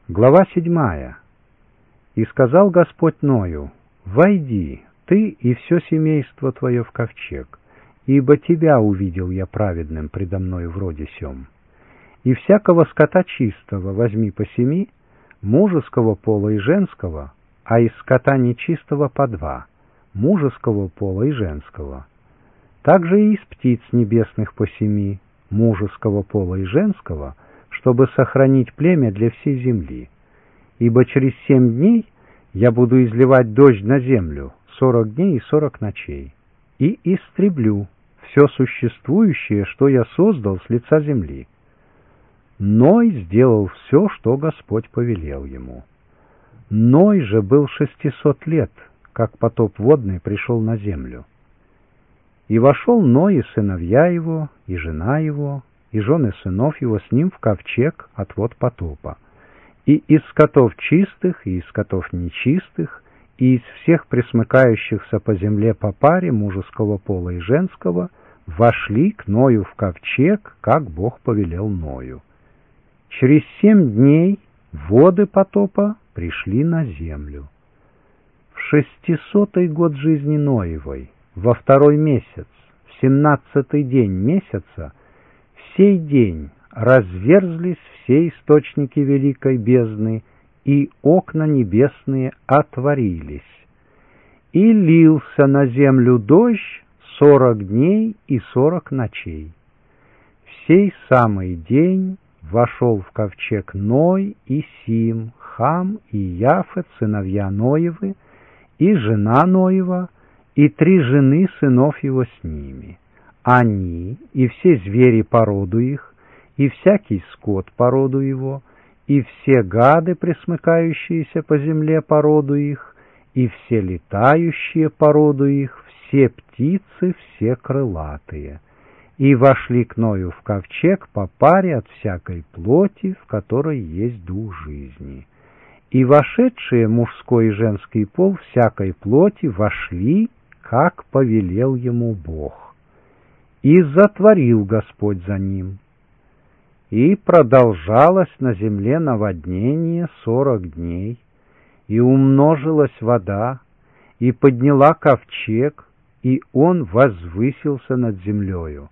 Глава 7. «И сказал Господь Ною: войди, ты и все семейство твое в ковчег, ибо тебя увидел я праведным предо мною в роде сем. И всякого скота чистого возьми по 7, мужеского пола и женского, а из скота нечистого по 2, мужеского пола и женского. Также и из птиц небесных по 7, мужеского пола и женского, чтобы сохранить племя для всей земли. Ибо через 7 дней я буду изливать дождь на землю 40 дней и 40 ночей, и истреблю все существующее, что я создал с лица земли». Ной сделал все, что Господь повелел ему. Ной же был 600 лет, как потоп водный пришел на землю. И вошел Ной и сыновья его, и жена его, и жены сынов его с ним в ковчег от вод потопа. И из скотов чистых, и из скотов нечистых, и из всех пресмыкающихся по земле по паре мужеского пола и женского вошли к Ною в ковчег, как Бог повелел Ною. Через 7 дней воды потопа пришли на землю. В 600-й год жизни Ноевой, во 2-й месяц, в 17-й день месяца, в сей день разверзлись все источники великой бездны, и окна небесные отворились. И лился на землю дождь 40 дней и 40 ночей. В сей самый день вошел в ковчег Ной и Сим, Хам и Яфет, сыновья Ноевы, и жена Ноева, и 3 жены сынов его с ними. Они и все звери по роду их, и всякий скот по роду его, и все гады, пресмыкающиеся по земле по роду их, и все летающие по роду их, все птицы, все крылатые. И вошли к Ною в ковчег по паре от всякой плоти, в которой есть дух жизни. И вошедшие мужской и женский пол всякой плоти вошли, как повелел ему Бог. И затворил Господь за ним. И продолжалось на земле наводнение 40 дней, и умножилась вода, и подняла ковчег, и он возвысился над землею.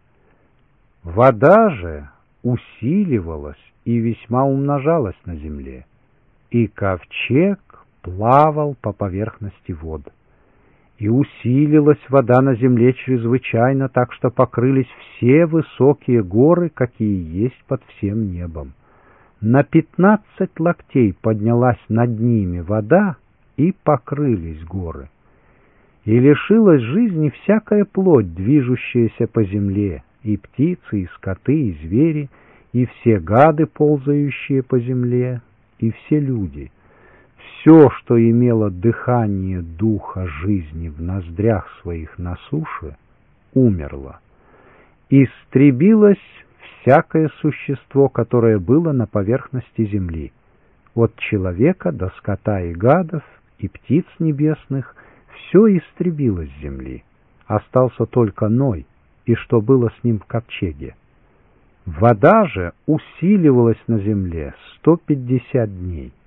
Вода же усиливалась и весьма умножалась на земле, и ковчег плавал по поверхности вод. И усилилась вода на земле чрезвычайно, так что покрылись все высокие горы, какие есть под всем небом. На 15 локтей поднялась над ними вода, и покрылись горы. И лишилась жизни всякая плоть, движущаяся по земле, и птицы, и скоты, и звери, и все гады, ползающие по земле, и все люди. Все, что имело дыхание духа жизни в ноздрях своих на суше, умерло. Истребилось всякое существо, которое было на поверхности земли, от человека до скота и гадов, и птиц небесных, все истребилось с земли. Остался только Ной, и что было с ним в ковчеге. Вода же усиливалась на земле 150 дней.